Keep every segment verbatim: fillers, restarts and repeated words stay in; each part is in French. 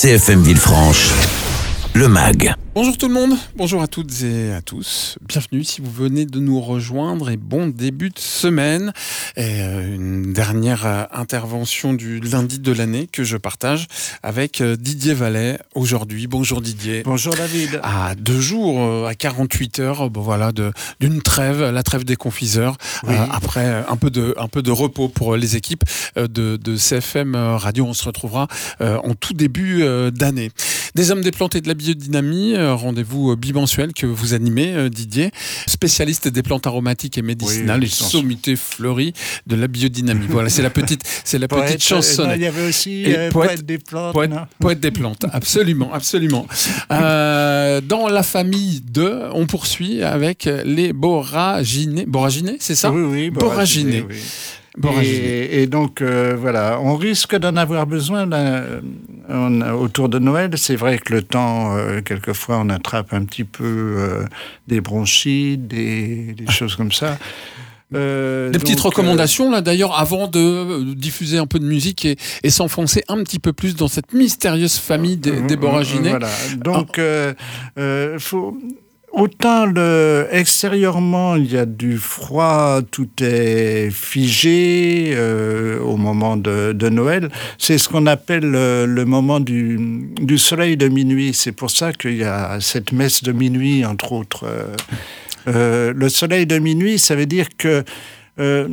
C F M Villefranche, le M A G. Bonjour tout le monde, bonjour à toutes et à tous. Bienvenue si vous venez de nous rejoindre et bon début de semaine. Et une dernière intervention du lundi de l'année que je partage avec Didier Vallet aujourd'hui. Bonjour Didier. Bonjour David. À deux jours, à quarante-huit heures, bon voilà, de, d'une trêve, la trêve des confiseurs. Oui. Euh, après un peu, de, un peu de repos pour les équipes de, de C F M Radio. On se retrouvera euh, en tout début euh, d'année. Des hommes, des plantes et de la biodynamie. Rendez-vous bimensuel que vous animez, Didier, spécialiste des plantes aromatiques et médicinales, oui, et sommité fleurie de la biodynamie. Voilà, c'est la petite, c'est la poète, petite chansonnette. Il y avait aussi euh, poète, poète des plantes. Poète, poète des plantes, absolument, absolument. Euh, dans la famille de, on poursuit avec les boraginés. Boraginés, c'est ça ? Oui, oui, boraginés. boraginés. Oui. Et, et donc, euh, voilà, on risque d'en avoir besoin là, on, autour de Noël. C'est vrai que le temps, euh, quelquefois, on attrape un petit peu euh, des bronchites, des, des choses comme ça. Euh, des donc, petites recommandations, là, d'ailleurs, avant de diffuser un peu de musique et, et s'enfoncer un petit peu plus dans cette mystérieuse famille des, des boraginés. Voilà, donc, il euh, euh, faut... Autant le, extérieurement, il y a du froid, tout est figé euh, au moment de, de Noël. C'est ce qu'on appelle le, le moment du, du soleil de minuit. C'est pour ça qu'il y a cette messe de minuit, entre autres. Euh, euh, le soleil de minuit, ça veut dire que euh,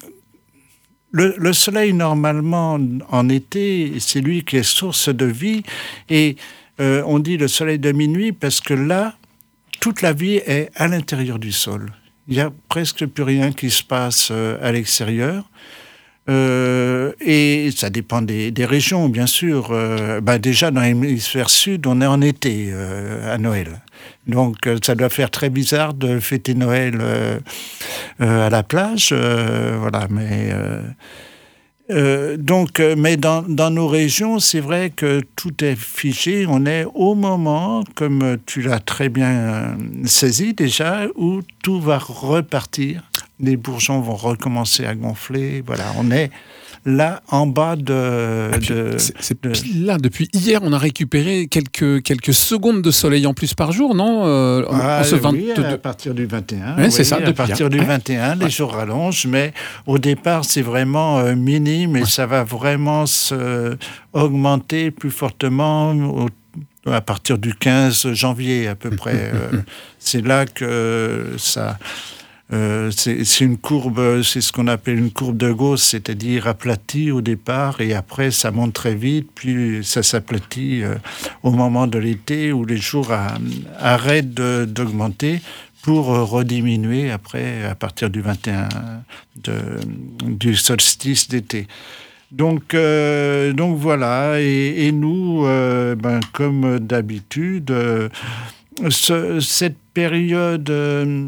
le, le soleil, normalement, en été, c'est lui qui est source de vie. Et euh, on dit le soleil de minuit parce que là, toute la vie est à l'intérieur du sol. Il n'y a presque plus rien qui se passe euh, à l'extérieur. Euh, et ça dépend des, des régions, bien sûr. Euh, bah déjà, dans l'hémisphère sud, on est en été euh, à Noël. Donc, euh, ça doit faire très bizarre de fêter Noël euh, euh, à la plage. Euh, voilà, mais... Euh, Euh, donc, euh, mais dans, dans nos régions, c'est vrai que tout est figé. On est au moment, comme tu l'as très bien euh, saisi déjà, où tout va repartir. Les bourgeons vont recommencer à gonfler. Voilà, on est là en bas de... Ah, de c'est c'est de... pile là. Depuis hier, on a récupéré quelques, quelques secondes de soleil en plus par jour, non euh, ah, en ce vingt-deux... Oui, à partir du vingt et un. Oui, oui, c'est ça, à partir du hier. vingt et un, les ouais. jours rallongent, mais au départ, c'est vraiment euh, minime et ouais. ça va vraiment se augmenter plus fortement au à partir du quinze janvier à peu près. euh, c'est là que ça... Euh, c'est, c'est une courbe, c'est ce qu'on appelle une courbe de Gauss, c'est-à-dire aplatie au départ et après ça monte très vite, puis ça s'aplatit euh, au moment de l'été où les jours a, arrêtent de, d'augmenter pour rediminuer après à partir du vingt et un de, du solstice d'été. Donc, euh, donc voilà, et, et nous, euh, ben, comme d'habitude, euh, ce, cette période... Euh,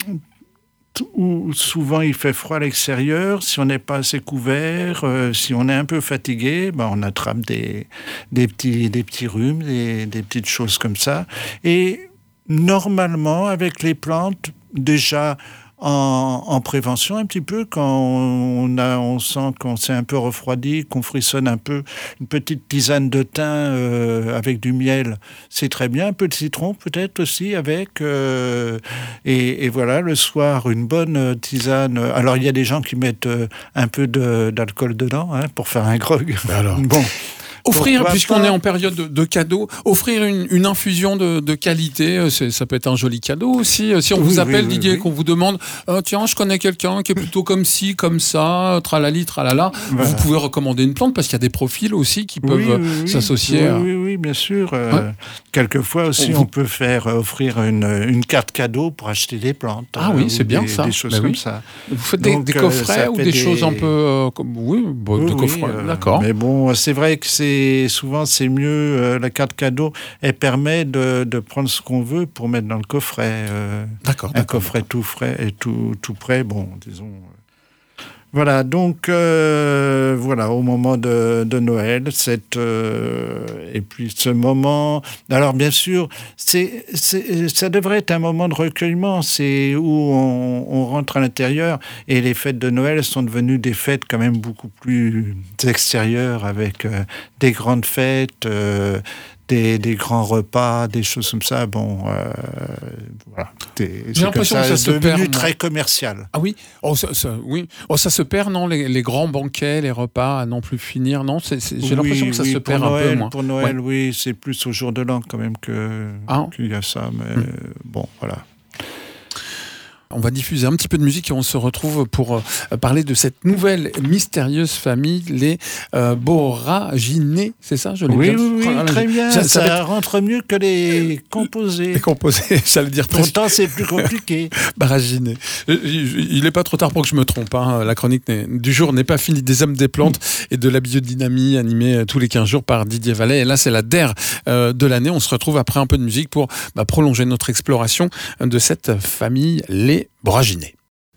où souvent il fait froid à l'extérieur, si on n'est pas assez couvert, euh, si on est un peu fatigué, ben on attrape des, des, petits, des petits rhumes, des, des petites choses comme ça. Et normalement, avec les plantes, déjà en, en prévention un petit peu, quand on, a, on sent qu'on s'est un peu refroidi, qu'on frissonne un peu, une petite tisane de thym euh, avec du miel, c'est très bien. Un peu de citron peut-être aussi avec. Euh, et, et voilà, le soir, une bonne tisane. Alors, il y a des gens qui mettent euh, un peu de, d'alcool dedans hein, pour faire un grog. Alors. Bon. Offrir, Pourquoi puisqu'on pas? est en période de, de cadeaux, offrir une, une infusion de, de qualité, c'est, ça peut être un joli cadeau aussi. Si on oui, vous appelle, oui, Didier, oui, oui. qu'on vous demande euh, « Tiens, je connais quelqu'un qui est plutôt comme ci, comme ça, tralali, tralala voilà. », vous pouvez recommander une plante parce qu'il y a des profils aussi qui peuvent oui, oui, oui. s'associer. Oui, à... oui, oui, bien sûr. Euh, ouais. Quelquefois aussi, on, on vous... peut faire offrir une, une carte cadeau pour acheter des plantes. Ah oui, c'est bien des, ça. Des choses ben comme oui. ça. Vous faites Donc, des, des coffrets ou des, des choses un peu... Euh, comme... Oui, bon, oui, des oui, coffrets, euh, d'accord. Mais bon, c'est vrai que c'est souvent... c'est mieux, euh, la carte cadeau, elle permet de, de prendre ce qu'on veut pour mettre dans le coffret. Euh, d'accord, un d'accord. coffret tout frais et tout, tout prêt, bon, disons... Voilà, donc euh, voilà, au moment de, de Noël, cette, euh, et puis ce moment. Alors bien sûr, c'est, c'est, ça devrait être un moment de recueillement, c'est où on, on rentre à l'intérieur, et les fêtes de Noël sont devenues des fêtes quand même beaucoup plus extérieures, avec euh, des grandes fêtes, euh, Des, des grands repas, des choses comme ça. Bon, euh, voilà. Des, J'ai l'impression ça, que ça se devenu perd. très commercial. Ah oui, oh, ça, ça, oui. Oh, ça se perd, non les, les grands banquets, les repas à non plus finir, non c'est, c'est, J'ai oui, l'impression que ça oui, se perd Noël, un peu moins. Pour Noël, ouais. oui, c'est plus au jour de l'an quand même que, ah. qu'il y a ça. Mais hum. bon, voilà. On va diffuser un petit peu de musique et on se retrouve pour euh, parler de cette nouvelle mystérieuse famille, les euh, Boraginae, c'est ça je l'ai Oui, bien oui, oui, ah, très bien. Ça, Ça, ça ça rentre mieux que les composés. Les composés, j'allais dire. Pourtant, c'est plus compliqué. Boraginae. Il n'est pas trop tard pour que je me trompe. Hein. La chronique du jour n'est pas finie. Des hommes, des plantes et de la biodynamie animée tous les quinze jours par Didier Vallet. Et là, c'est la D E R euh, de l'année. On se retrouve après un peu de musique pour bah, prolonger notre exploration de cette famille, les Boraginae.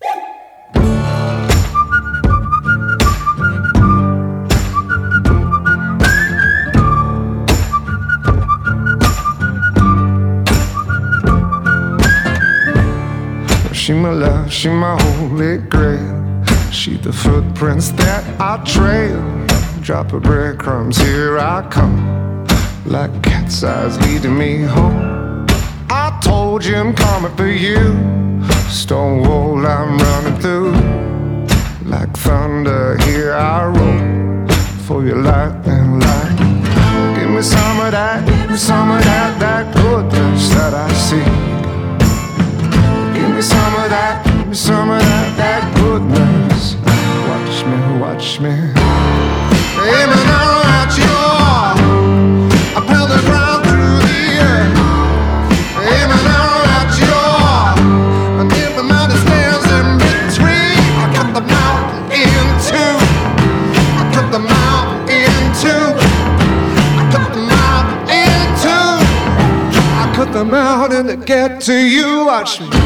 She my love, she my holy grail. She the footprints that I trail. Drop of breadcrumbs, here I come. Like cat's eyes leading me home. I told you I'm coming for you. Stone wall I'm running through. Like thunder, here I roll. For your lightning light. Give me some of that, give me some of that, that goodness that I see. Give me some of that, give me some of that, that goodness. Watch me, watch me. Aiming down at you, I pound the ground through the air. Aiming down at you, and if the mountain stands in between, I cut the mountain in two. I cut the mountain in two. I cut the mountain in two. I cut the mountain to get to you. Watch me.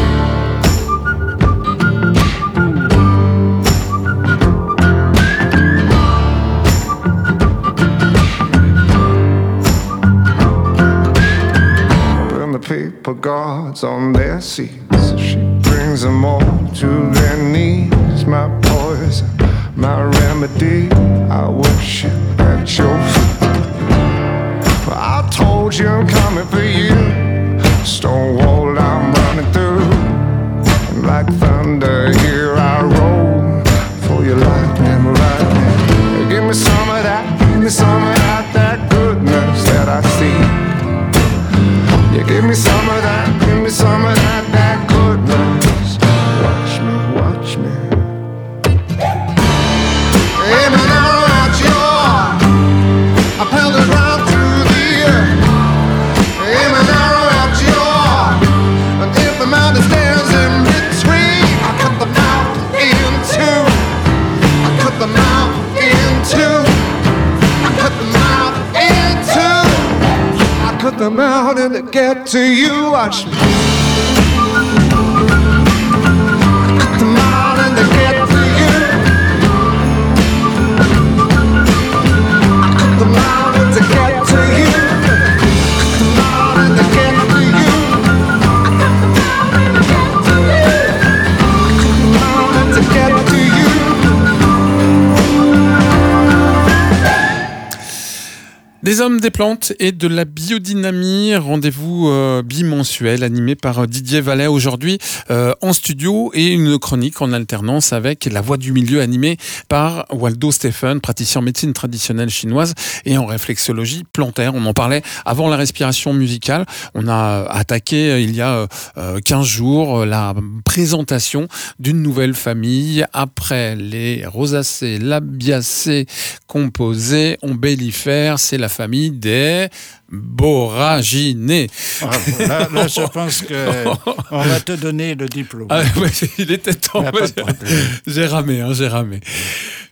Paper guards on their seats. She brings them all to their knees. My poison, my remedy. I worship at your feet. Well, I told you I'm coming for you. Stone wall I'm running through. And like thunder, here I roll. For your lightning, lightning. Give me some of that, give me some of that, that goodness that I see. Yeah, give me some of that, give me some of that, that goodness. Watch me, watch me. Aiming down at you, I pound the ground through the air. Aiming down at you, and if the mountain stands in between, I cut the mountain in two. I cut the mountain in two. I cut the mountain in two. I cut the mountain to get to you. Watch me. I cut the mountain to get to you. I cut the mountain to get to you. I cut the mountain to get to you. I cut the mountain to get to you. Des hommes, des plantes et de la biodynamie, rendez-vous euh, bimensuel animé par Didier Vallet aujourd'hui euh, en studio et une chronique en alternance avec La Voix du Milieu animée par Waldo Stephen, praticien en médecine traditionnelle chinoise et en réflexologie plantaire. On en parlait avant la respiration musicale. On a attaqué il y a euh, quinze jours la présentation d'une nouvelle famille après les rosacées, labiacées, composées, ombellifères. C'est la famille des Boraginae. Ah, là, là, je pense qu'on va te donner le diplôme. Ah, ouais, il était temps. J'ai ramé, hein, j'ai ramé.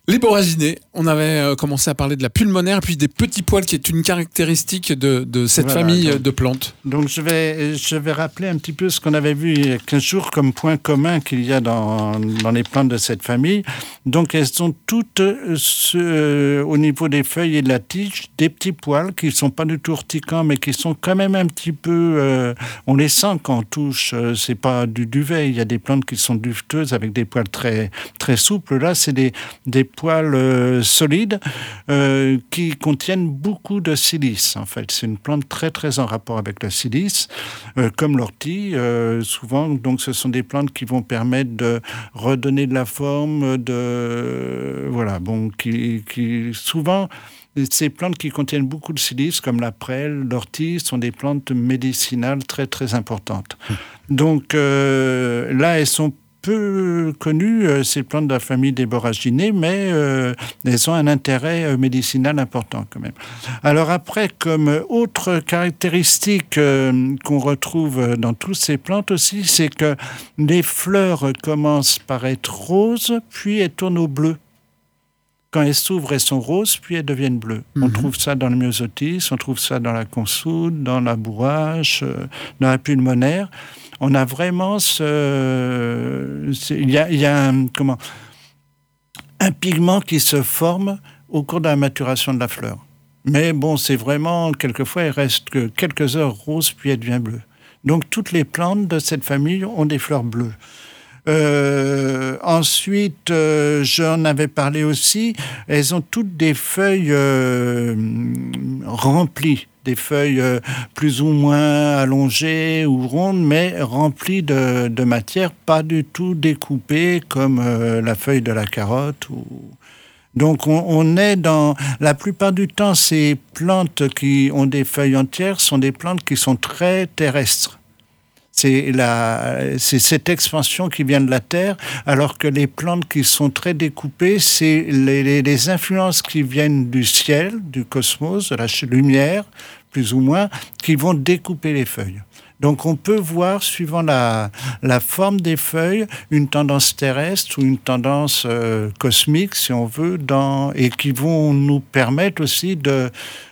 Les boraginés, on avait euh, commencé à parler de la pulmonaire, puis des petits poils qui est une caractéristique de, de cette voilà, famille donc, de plantes. Donc je vais, je vais rappeler un petit peu ce qu'on avait vu il y a quinze jours comme point commun qu'il y a dans, dans les plantes de cette famille. Donc elles ont toutes, ce, au niveau des feuilles et de la tige, des petits poils qui ne sont pas du tout urticants, mais qui sont quand même un petit peu... Euh, on les sent quand on touche, euh, c'est pas du duvet. Il y a des plantes qui sont duveteuses avec des poils très, très souples. Là, c'est des, des poils euh, solides euh, qui contiennent beaucoup de silice, en fait. C'est une plante très, très en rapport avec le silice, euh, comme l'ortie. Euh, souvent, donc, ce sont des plantes qui vont permettre de redonner de la forme, de... Euh, voilà, bon, qui, qui souvent... Ces plantes qui contiennent beaucoup de silice, comme la prêle, l'ortie, sont des plantes médicinales très, très importantes. Donc euh, là, elles sont peu connues, euh, ces plantes de la famille des boraginés, mais euh, elles ont un intérêt euh, médicinal important quand même. Alors après, comme autre caractéristique euh, qu'on retrouve dans toutes ces plantes aussi, c'est que les fleurs commencent par être roses, puis elles tournent au bleu. Quand elles s'ouvrent, elles sont roses, puis elles deviennent bleues. Mm-hmm. On trouve ça dans le myosotis, on trouve ça dans la consoude, dans la bourrache, euh, dans la pulmonaire. On a vraiment ce... Il y a, il y a un, comment, un pigment qui se forme au cours de la maturation de la fleur. Mais bon, c'est vraiment... Quelquefois, il reste que quelques heures roses, puis elle devient bleue. Donc, toutes les plantes de cette famille ont des fleurs bleues. Euh, ensuite, euh, j'en avais parlé aussi, elles ont toutes des feuilles euh, remplies, des feuilles euh, plus ou moins allongées ou rondes, mais remplies de, de matière, pas du tout découpées comme euh, la feuille de la carotte. Ou... Donc on, on est dans... La plupart du temps, ces plantes qui ont des feuilles entières sont des plantes qui sont très terrestres. C'est, la, c'est cette expansion qui vient de la terre, alors que les plantes qui sont très découpées, c'est les, les, les influences qui viennent du ciel, du cosmos, de la lumière, plus ou moins, qui vont découper les feuilles. Donc on peut voir, suivant la, la forme des feuilles, une tendance terrestre ou une tendance euh, cosmique, si on veut, dans, et qui vont nous permettre aussi de...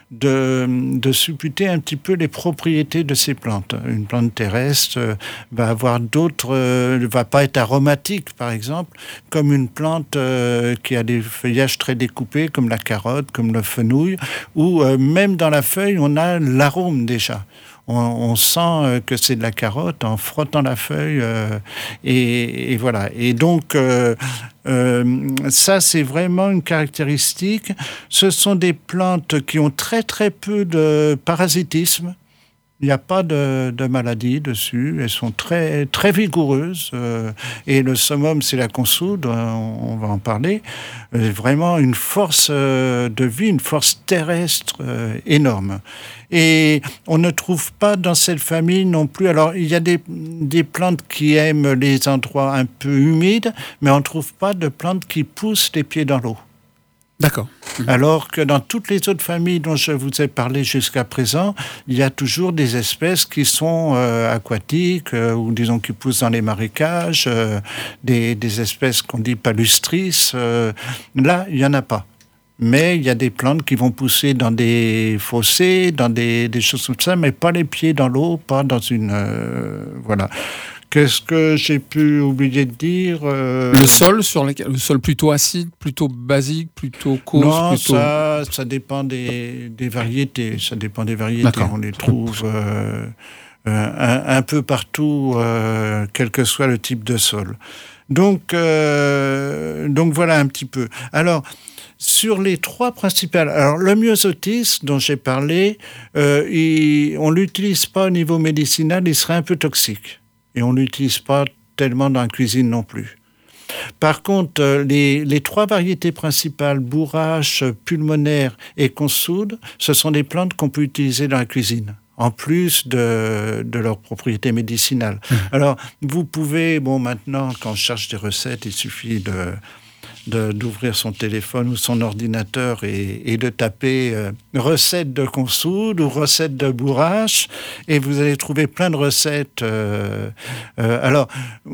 De, de supputer un petit peu les propriétés de ces plantes. Une plante terrestre euh, va avoir d'autres, euh, va pas être aromatique, par exemple, comme une plante euh, qui a des feuillages très découpés, comme la carotte, comme le fenouil, où euh, même dans la feuille, on a l'arôme déjà. On, on sent que c'est de la carotte en frottant la feuille, euh, et, et voilà. Et donc, euh, euh, ça, c'est vraiment une caractéristique. Ce sont des plantes qui ont très, très peu de parasitisme. Il n'y a pas de, de maladie dessus. Elles sont très, très vigoureuses. Euh, et le summum, c'est la consoude, on, on va en parler. Euh, vraiment une force euh, de vie, une force terrestre euh, énorme. Et on ne trouve pas dans cette famille non plus... Alors, il y a des, des plantes qui aiment les endroits un peu humides, mais on ne trouve pas de plantes qui poussent les pieds dans l'eau. D'accord. Alors que dans toutes les autres familles dont je vous ai parlé jusqu'à présent, il y a toujours des espèces qui sont euh, aquatiques, euh, ou disons qui poussent dans les marécages, euh, des, des espèces qu'on dit palustrices. Euh, là, il n'y en a pas. Mais il y a des plantes qui vont pousser dans des fossés, dans des, des choses comme ça, mais pas les pieds dans l'eau, pas dans une... Euh, voilà. Qu'est-ce que j'ai pu oublier de dire euh... Le sol, sur lequel, le sol plutôt acide, plutôt basique, plutôt cause. Non, plutôt... ça, ça dépend des, des variétés. Ça dépend des variétés. D'accord. On les trouve euh, euh, un, un peu partout, euh, quel que soit le type de sol. Donc, euh, donc voilà un petit peu. Alors, sur les trois principales... Alors, le myosotis, dont j'ai parlé, euh, il, on ne l'utilise pas au niveau médicinal, il serait un peu toxique. Et on ne l'utilise pas tellement dans la cuisine non plus. Par contre, les, les trois variétés principales, bourrache, pulmonaire et consoude, ce sont des plantes qu'on peut utiliser dans la cuisine, en plus de, de leurs propriétés médicinales. Mmh. Alors, vous pouvez, bon, maintenant, quand on cherche des recettes, il suffit de... De, d'ouvrir son téléphone ou son ordinateur et, et de taper euh, recette de consoude ou recette de bourrache, et vous allez trouver plein de recettes. Euh, euh, alors,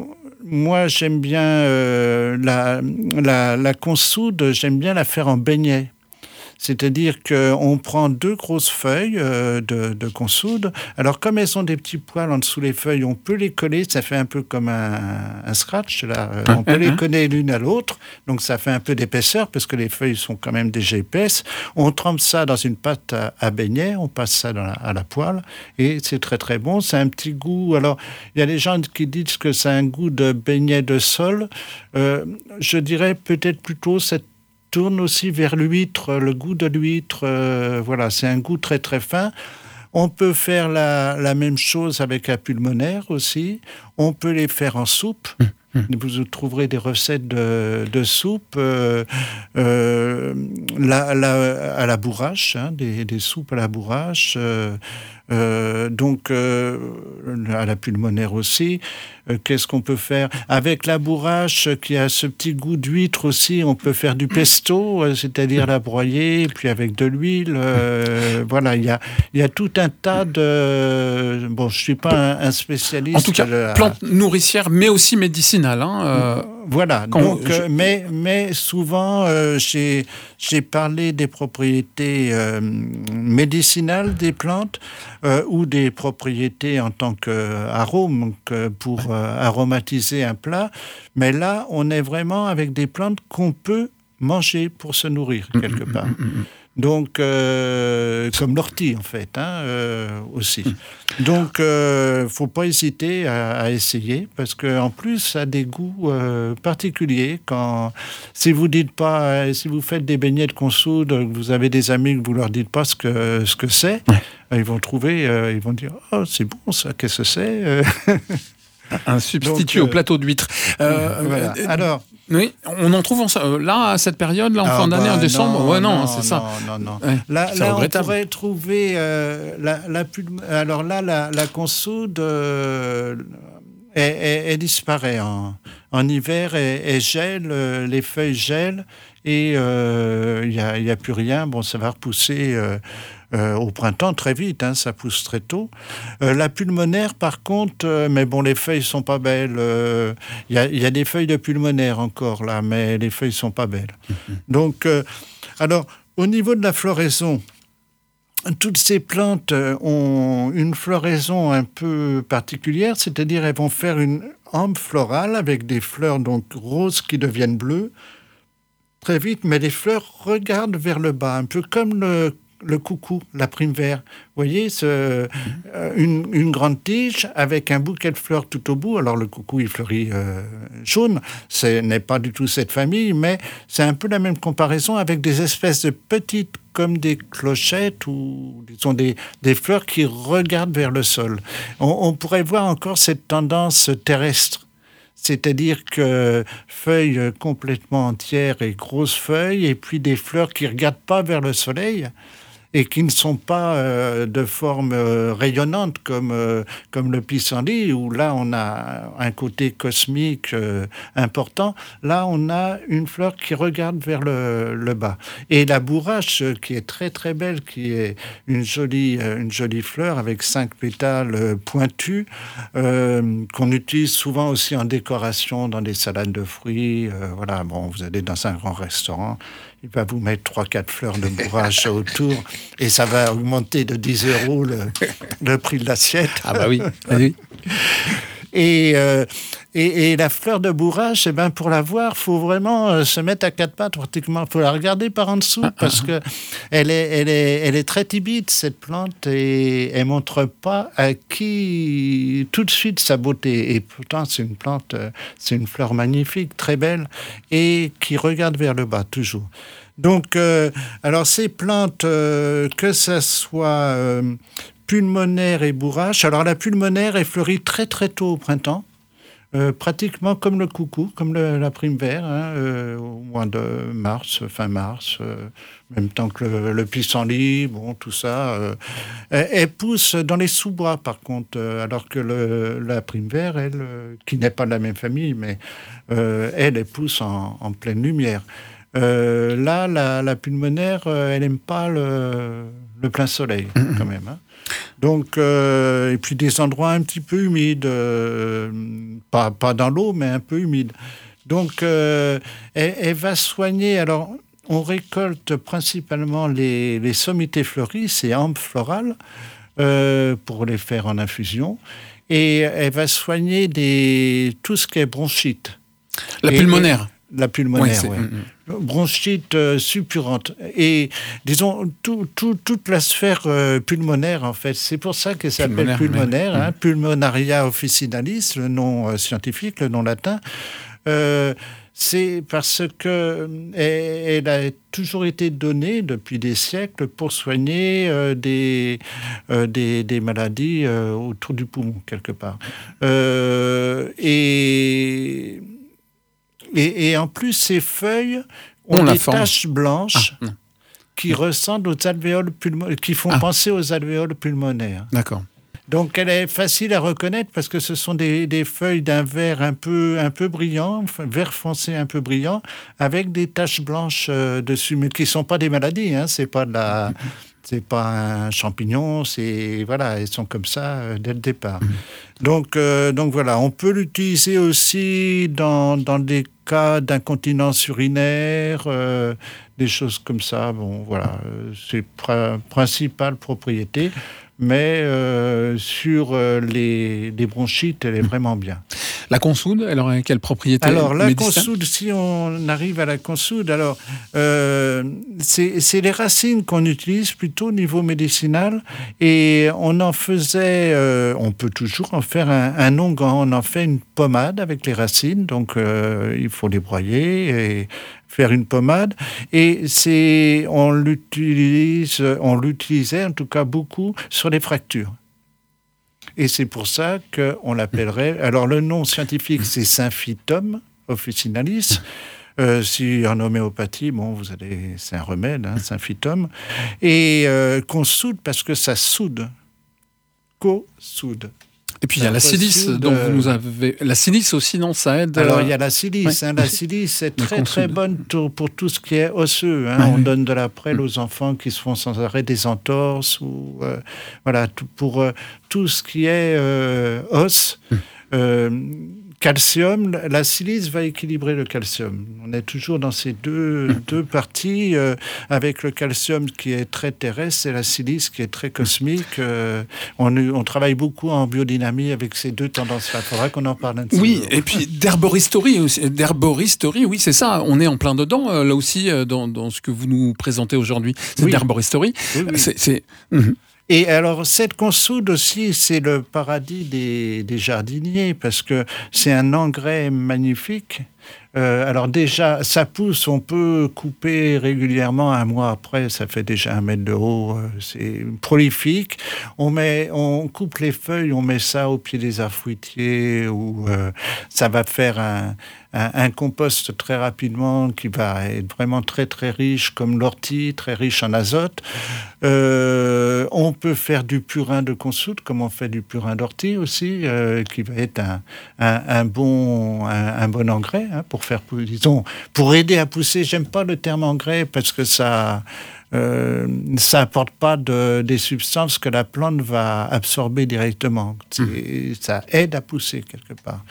moi, j'aime bien euh, la, la, la consoude, j'aime bien la faire en beignet. C'est-à-dire qu'on prend deux grosses feuilles euh, de, de consoude. Alors, comme elles ont des petits poils en dessous les feuilles, on peut les coller. Ça fait un peu comme un, un scratch, là. On peut les coller l'une à l'autre. Donc, ça fait un peu d'épaisseur parce que les feuilles sont quand même déjà épaisses. On trempe ça dans une pâte à, à beignet. On passe ça dans la, à la poêle. Et c'est très, très bon. C'est un petit goût. Alors, il y a des gens qui disent que c'est un goût de beignet de sol. Euh, je dirais peut-être plutôt cette tourne aussi vers l'huître, le goût de l'huître. Euh, voilà, c'est un goût très très fin. On peut faire la, la même chose avec la pulmonaire aussi. On peut les faire en soupe. Mmh. Vous trouverez des recettes de, de soupe euh, euh, la, la, à la bourrache, hein, des, des soupes à la bourrache. Euh, euh, donc, euh, à la pulmonaire aussi. Euh, qu'est-ce qu'on peut faire ? Avec la bourrache, qui a ce petit goût d'huître aussi, on peut faire du pesto, euh, c'est-à-dire la broyer, puis avec de l'huile. Euh, voilà, il y a, y a tout un tas de... Bon, je ne suis pas un, un spécialiste. En tout cas, de... plante nourricière, mais aussi médicinale. Hein, euh... Voilà, Quand donc, je... euh, mais, mais souvent, euh, j'ai, j'ai parlé des propriétés euh, médicinales des plantes euh, ou des propriétés en tant qu'arôme, que pour euh, aromatiser un plat. Mais là, on est vraiment avec des plantes qu'on peut manger pour se nourrir, quelque part. Donc, euh, comme l'ortie, en fait, hein, euh, aussi. Donc, il euh, ne faut pas hésiter à, à essayer, parce qu'en plus, ça a des goûts euh, particuliers. Quand, si vous dites pas, si vous faites des beignets de consoude, vous avez des amis que vous leur dites pas ce que, ce que c'est, ils vont trouver, euh, ils vont dire « Oh, c'est bon ça, qu'est-ce que c'est ?» Un substitut Donc, euh, au plateau d'huître. Euh, voilà. euh, Alors... Oui, on en trouve en, là, à cette période, là, en ah fin bah d'année, en décembre. Non, ouais, non, non c'est non, ça. Non, non, ouais, là, là on pourrait trouver euh, la, la pulme... Alors là, la, la consoude, euh, elle, elle, elle disparaît en, en hiver, elle, elle gèle, euh, les feuilles gèlent et il euh, n'y a, y a plus rien. Bon, ça va repousser... Euh, Euh, au printemps, très vite, hein, ça pousse très tôt. Euh, la pulmonaire, par contre, euh, mais bon, les feuilles sont pas belles. Il euh, y, y a des feuilles de pulmonaire encore, là, mais les feuilles sont pas belles. Mm-hmm. Donc, euh, alors, au niveau de la floraison, toutes ces plantes ont une floraison un peu particulière, c'est-à-dire elles vont faire une hampe florale avec des fleurs donc roses qui deviennent bleues très vite, mais les fleurs regardent vers le bas, un peu comme le le coucou, la prime vert. Vous voyez, ce, euh, une, une grande tige avec un bouquet de fleurs tout au bout. Alors, le coucou, il fleurit euh, jaune. Ce n'est pas du tout cette famille, mais c'est un peu la même comparaison avec des espèces de petites, comme des clochettes ou disons des, des fleurs qui regardent vers le sol. On, on pourrait voir encore cette tendance terrestre. C'est-à-dire que feuilles complètement entières et grosses feuilles, et puis des fleurs qui ne regardent pas vers le soleil et qui ne sont pas euh, de forme euh, rayonnante comme, euh, comme le pissenlit, où là on a un côté cosmique euh, important. Là on a une fleur qui regarde vers le, le bas. Et la bourrache, qui est très très belle, qui est une jolie, une jolie fleur avec cinq pétales pointus, euh, qu'on utilise souvent aussi en décoration dans des salades de fruits. Euh, voilà, bon, vous allez dans un grand restaurant, il va vous mettre trois quatre fleurs de bourrache autour et ça va augmenter de dix euros le, le prix de l'assiette. Ah bah oui, oui. Et, euh, et, et la fleur de bourrache, eh ben, pour la voir, il faut vraiment euh, se mettre à quatre pattes pratiquement. Il faut la regarder par en dessous parce que elle est, elle est, elle est très timide, cette plante, et elle ne montre pas à qui tout de suite sa beauté. Et pourtant, c'est une plante, euh, c'est une fleur magnifique, très belle, et qui regarde vers le bas, toujours. Donc, euh, alors ces plantes, euh, que ça soit... Euh, pulmonaire et bourrache. Alors la pulmonaire, elle fleurit très très tôt au printemps, euh, pratiquement comme le coucou, comme le, la prime vert, hein, euh, au mois de mars, fin mars, euh, même temps que le, le pissenlit, bon, tout ça. Euh, elle, elle pousse dans les sous-bois, par contre, euh, alors que le, la prime vert, elle, euh, qui n'est pas de la même famille, mais euh, elle, elle pousse en, en pleine lumière. Euh, là, la, la pulmonaire, euh, elle n'aime pas le, le plein soleil, quand même, hein. Donc, euh, et puis des endroits un petit peu humides, euh, pas, pas dans l'eau, mais un peu humides. Donc, euh, elle, elle va soigner. Alors, on récolte principalement les, les sommités fleuries, ces hampes florales, euh, pour les faire en infusion. Et elle va soigner des, tout ce qui est bronchite. La et, pulmonaire. Et, la pulmonaire, oui. Ouais, Ouais. Bronchite euh, suppurante. Et disons, tout, tout, toute la sphère euh, pulmonaire, en fait. C'est pour ça qu'elle s'appelle pulmonaire. pulmonaire hein, mmh. Pulmonaria officinalis, le nom euh, scientifique, le nom latin. Euh, c'est parce que elle, elle a toujours été donnée depuis des siècles pour soigner euh, des, euh, des, des maladies euh, autour du poumon, quelque part. Euh, et, et, et en plus, ces feuilles ont On des taches blanches ah, qui ressemblent aux alvéoles pulmonaires, qui font ah. penser aux alvéoles pulmonaires. D'accord. Donc, elle est facile à reconnaître parce que ce sont des, des feuilles d'un vert un peu, un peu brillant, vert foncé un peu brillant, avec des taches blanches euh, dessus, mais qui ne sont pas des maladies. Hein, c'est pas de la, c'est pas un champignon. C'est voilà, elles sont comme ça euh, dès le départ. Donc, euh, donc voilà, on peut l'utiliser aussi dans dans des cas d'incontinence urinaire, euh, des choses comme ça. Bon, voilà, euh, c'est pr- principale propriété. Mais euh, sur euh, les, les bronchites, elle est vraiment bien. La consoude, elle aurait quelle propriété Alors, la médicinale ? consoude, si on arrive à la consoude, alors, euh, c'est, c'est les racines qu'on utilise plutôt au niveau médicinal. Et on en faisait, euh, on peut toujours en faire un, un onguent. On en fait une pommade avec les racines. Donc, euh, il faut les broyer et faire une pommade, et c'est, on l'utilise, on l'utilisait en tout cas beaucoup sur les fractures. Et c'est pour ça qu'on l'appellerait, alors le nom scientifique c'est Symphytum officinalis, euh, si en homéopathie, bon vous allez, c'est un remède, hein, Symphytum, et euh, qu'on soude parce que ça soude, co-soude. Et puis il y a la silice, de... dont vous nous avez... La silice aussi, non, ça aide... Alors il y a la silice, ouais. hein, la silice est très très bonne pour tout ce qui est osseux. Hein. Ouais, On ouais. donne de la prêle aux enfants qui se font sans arrêt des entorses, ou euh, voilà, tout, pour euh, tout ce qui est euh, os. Euh, calcium, la silice va équilibrer le calcium. On est toujours dans ces deux, deux parties, euh, avec le calcium qui est très terrestre et la silice qui est très cosmique. Euh, on, on travaille beaucoup en biodynamie avec ces deux tendances-là. Il faudra qu'on en parle un petit peu. Oui, et puis d'herboristerie aussi. D'herboristerie, oui, c'est ça. On est en plein dedans, euh, là aussi, euh, dans, dans ce que vous nous présentez aujourd'hui. C'est oui. d'herboristerie. Oui, oui. C'est... c'est... Mm-hmm. Et alors, cette consoude aussi, c'est le paradis des, des jardiniers, parce que c'est un engrais magnifique. Euh, alors déjà, ça pousse, on peut couper régulièrement, un mois après, ça fait déjà un mètre de haut, euh, c'est prolifique. On, met, on coupe les feuilles, on met ça au pied des arbres fruitiers, où euh, ça va faire un, un, un compost très rapidement qui va être vraiment très très riche, comme l'ortie, très riche en azote. Euh, on peut faire du purin de consoude, comme on fait du purin d'ortie aussi, euh, qui va être un, un, un, bon, un, un bon engrais, hein, pour faire, disons, pour aider à pousser. J'aime pas le terme engrais parce que ça, euh, ça apporte pas de, des substances que la plante va absorber directement. C'est, mmh. Ça aide à pousser quelque part.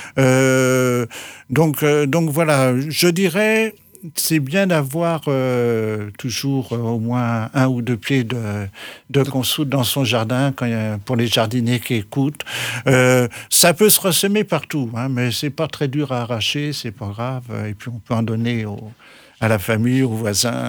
Euh, donc, euh, donc voilà, je dirais. C'est bien d'avoir euh, toujours euh, au moins un ou deux pieds de, de consoude dans son jardin, quand il y a, pour les jardiniers qui écoutent. Euh, ça peut se ressemer partout, hein, mais c'est pas très dur à arracher, c'est pas grave. Et puis on peut en donner au, à la famille, aux voisins.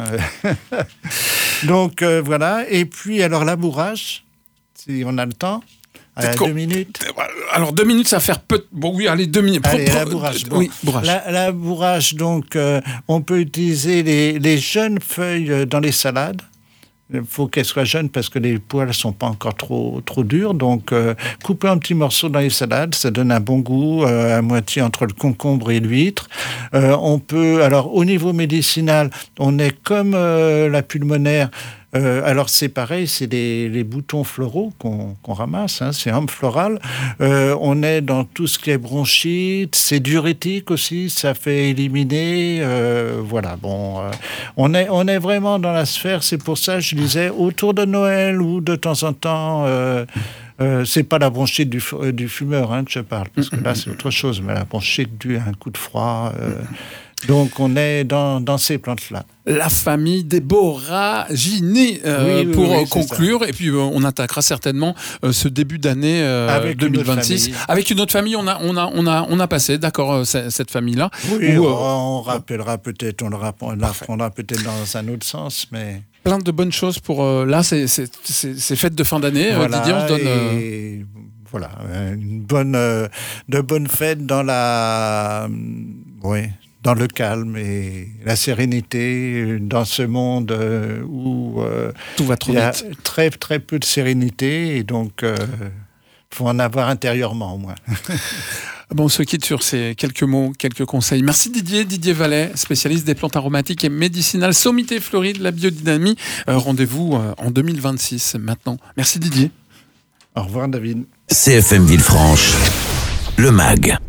Donc euh, voilà. Et puis alors labourage, si on a le temps. À deux minutes. Alors deux minutes, ça va faire peu. Bon oui, allez deux minutes. Allez, labourage. Bon. Oui, bourrage. La, labourage, donc, euh, on peut utiliser les, les jeunes feuilles dans les salades. Il faut qu'elles soient jeunes parce que les poils ne sont pas encore trop, trop durs. Donc, euh, couper un petit morceau dans les salades, ça donne un bon goût, euh, à moitié entre le concombre et l'huître. Euh, on peut, alors, au niveau médicinal, on est comme euh, la pulmonaire. Euh, alors c'est pareil, c'est les, les boutons floraux qu'on, qu'on ramasse, hein, c'est homme floral. Euh, on est dans tout ce qui est bronchite, c'est diurétique aussi, ça fait éliminer. Euh, voilà, bon, euh, on est on est vraiment dans la sphère. C'est pour ça, je disais, autour de Noël ou de temps en temps. Euh, Euh, c'est pas la bronchite du, euh, du fumeur hein, que je parle, parce que là c'est autre chose, mais la bronchite due à un coup de froid. Euh, donc on est dans, dans ces plantes-là. La famille des borraginés, euh, oui, oui, pour oui, conclure, et puis euh, on attaquera certainement euh, ce début d'année euh, avec deux mille vingt-six. Une avec une autre famille, on a, on a, on a, on a passé, d'accord, euh, cette famille-là. Oui, où, on, euh, on rappellera peut-être, on le rappellera peut-être dans un autre sens, mais... Plein de bonnes choses pour... Euh, là, c'est, c'est, c'est, c'est fête de fin d'année, voilà, euh, Didier, on se donne... Euh... Et voilà, une bonne, euh, de bonnes fêtes dans la... Euh, oui, dans le calme et la sérénité, dans ce monde euh, où... Euh, tout va trop vite. Il y a vite. très, très peu de sérénité, et donc... Euh, faut en avoir intérieurement, au moins. Bon, on se quitte sur ces quelques mots, quelques conseils. Merci Didier, Didier Vallet, spécialiste des plantes aromatiques et médicinales, Sommité Floride, la biodynamie. Euh, rendez-vous euh, en deux mille vingt-six maintenant. Merci Didier. Au revoir David. C F M Villefranche, le M A G.